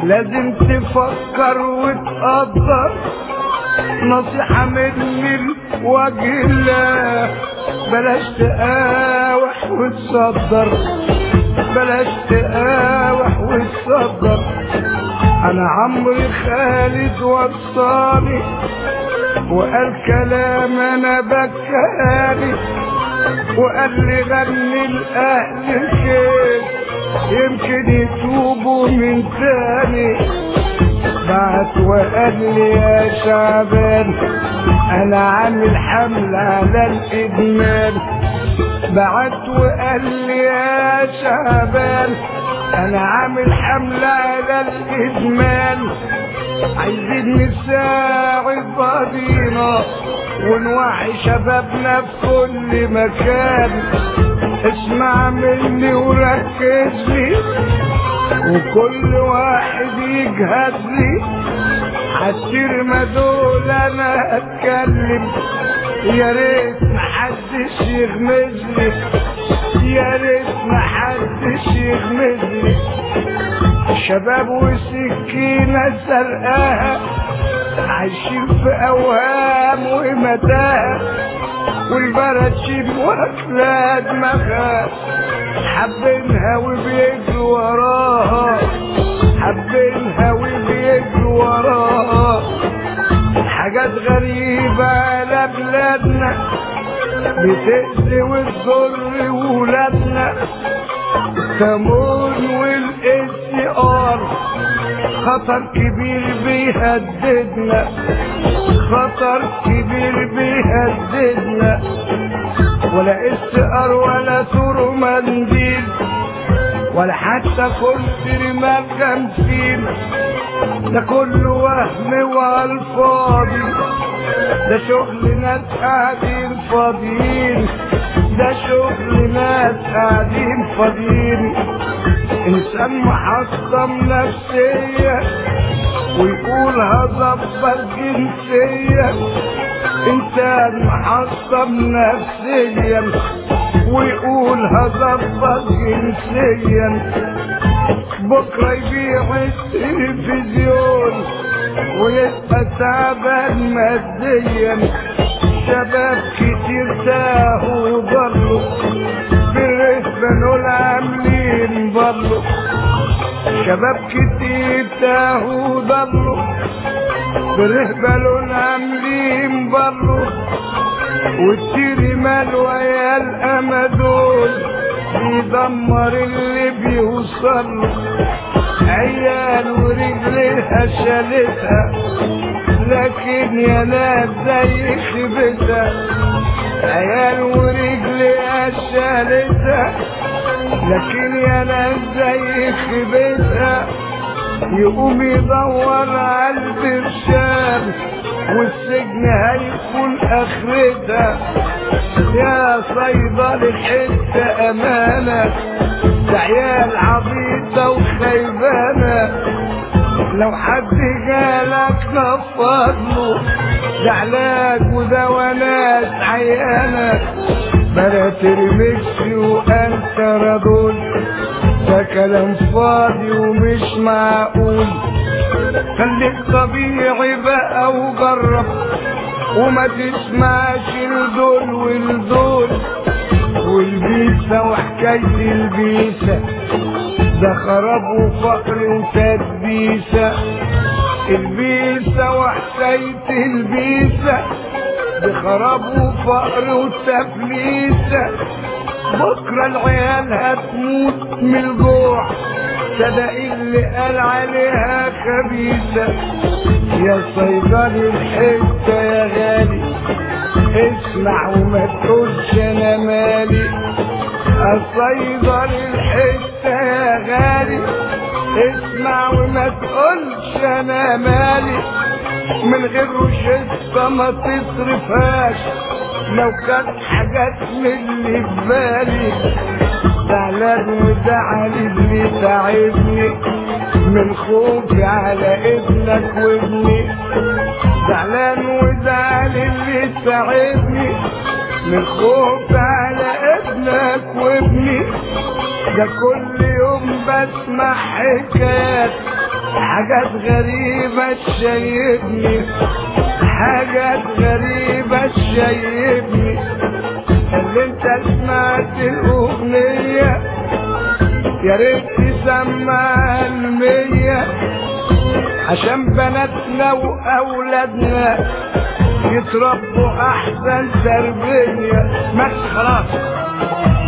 لازم تفكر وتقدر، نصيحة مني لوجه الله، بلاش تقاوح وتصدر، بلاش تقاوح وتصدر. انا عمري خالد وصاني وقال كلام انا بكاني، وقال لي غني الاهل الخير يمكن يتوبوا من تاني. بعت وقال لي يا شعبان انا عامل حملة على الادمان، بعت وقال لي يا شعبان انا عامل حملة على الادمان، عايزين نساعد بعضينا ونوعي شبابنا في كل مكان. اسمع مني وركز لي وكل واحد يجهز لي، عالترمة دول انا اتكلم، يا ريت محدش يغمز لي، يا ريت محدش يغمز لي. شباب وسكينة سرقاها عايشين في اوهام ومتاهة، والبراتشيب واكلة دماغها، حابينها وبيجروا وراها، حابينها وبيجروا وراها. حاجات غريبة على بلادنا بتأذي وتضر ولادنا، التمون والانتقال خطر كبير بيهددنا، خطر كبير بيهددنا. ولا استقر ولا سور منديل ولا حتى كل رمال 50، ده كله وهم والفاضي، ده شغل ناس قاعدين فاضيين، ده شغل ناس قاعدين فاضيين. انسان محطم نفسية ويقول هظبط جنسية، انسان محطم نفسيا ويقول هظبط جنسيا. بكرة يبيع التلفزيون ويبقى تعبان ماديا. شباب كتير تاهوا وضلوا بالرهبة عاملين ضلوا، شباب كتير تاهوا وضلوا بالرهبة عاملين ضلوا، والتيري مال ويا الامدول بيدمر اللي بيوصله. عيال ورجليها شالتها لكن يا ناس زي خيبتها، عيال ورجليها شالتها لكن يا ناس زي خيبتها. يقوم يدور على البرشام والسجن هيكون اخرتها. يا صيدل الحته امانه، ده عيال عبيطه وخيبانه، لو حد جالك نفضله، ده علاج ودوا ناس عيانه. بلا ترمكسي وانت رجل، ده كلام فاضي ومش معقول. خليك طبيعي بقى وجرب وما تسمعش الدول والدول والبيسة وحكاية البيسة، ده خراب وفقر وتدبيسة. البيسة وحكاية البيسة ده خراب وفقر وتفليسة. بكرة العيال هتموت من الجوع، صدق اللي قال عليها خبيثة. يا صيدلي الحتة يا غالي اسمع وما تقولش انا مالي. يا صيدلي الحتة يا غالي اسمع وما تقولش انا مالي. من غير روشتة ما تصرفهاش لو كانت حاجات من اللي في بالي. زعلان وزعل اللي تعبني من خوفي على ابنك وابني. زعلان وزعل اللي تعبني من خوفي على ابنك وابني. ده كل يوم بسمع حكايات حاجات غريبة تشيبني، حاجات غريبة تشيبني. اللي انت سمعت الاغنية يا ريت تسمعها المية، عشان بناتنا واولادنا يتربوا احسن تربية. ماشي خلاص.